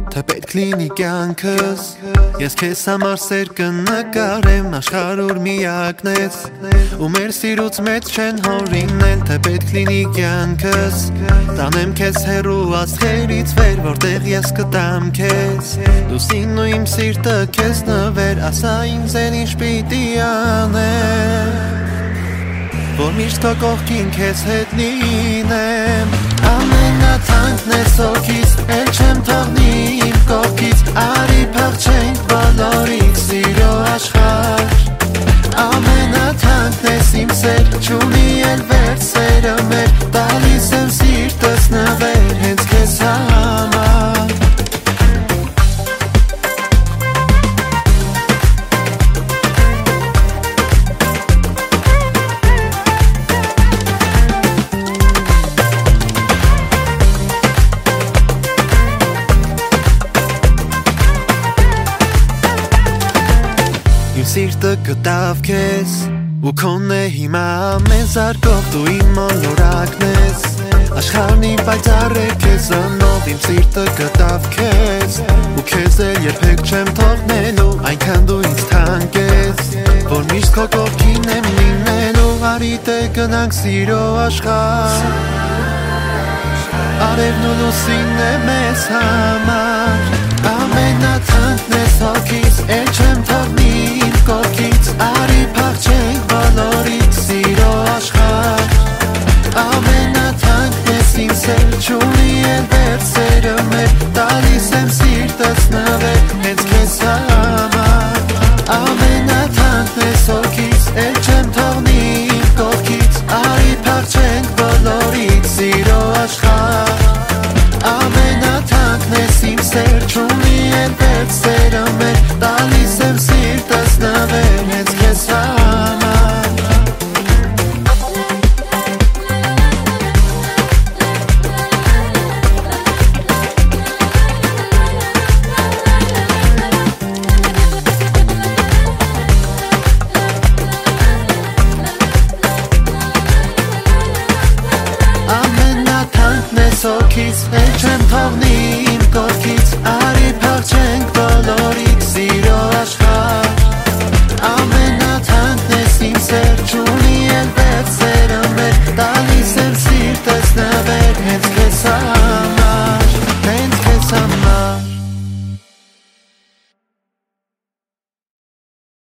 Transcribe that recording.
Թե պետք լինի կյանքս Ես քեզ համար սեր կնկարեմ Աշխարհ միակն ես Ու մեր սիրուց մեծ չեն հորինել Թե պետք լինի կյանքս Տանեմ քեզ հեռու աստղերից վեր Որտեղ ես կտամ քեզ Լուսին ու իմ սիրտը քեզ նվեր Ասա ինձ էլ ինչ պիտի անեմ Որ միշտ քո կողքին քեզ հետ լինեմ Ամենաթանկն ես հոգիս Էլ չեմ թողնի իմ կողքից Արի փախչենք բոլորից Սիրո աշխարհ Ամենաթանկն ես իմ սեր Չունի էլ վերջ սերը մեր Տալիս եմ սիրտս նվեր Հենց քեզ համար Իմ սիրտը գտավ քեզ Ու քոնն է հիմա մեզ արկող Դու իմ մոլորակն ես Աշխարհն իմ պայծառ է քեզանով Իմ սիրտը գտավ քեզ Ու քեզ էլ երբեք չեմ թողնելու Այնքան դու ինձ թանկ ես Որ միշտ քո կողքին եմ լինելու Արի դե գնանք սիրո աշխարհ Արևն ու լուսինն է մեզ համար Ամենաթանկն ես հոգիս Էլ չեմ թողնի իմ կողքից Արի փախչենք բոլորից Սիրո աշխարհ Ամենաթանկն ես իմ սեր Չունի էլ վերջ սերը մեր Տալիս եմ սիրտս նվեր Հենց քեզ համար Ամենաթանկն ես հոգիս Էլ չեմ թողնի իմ կողքից Արի փախչենք բոլորից Սիրո աշխարհ Ամենաթանկն ես իմ սեր Չունի էլ վերջ սերը մեր Տալիս եմ սիրտս նվեր Հենց քեզ համար Ամենաթանկն ես հոգիս Էլ չեմ թողնի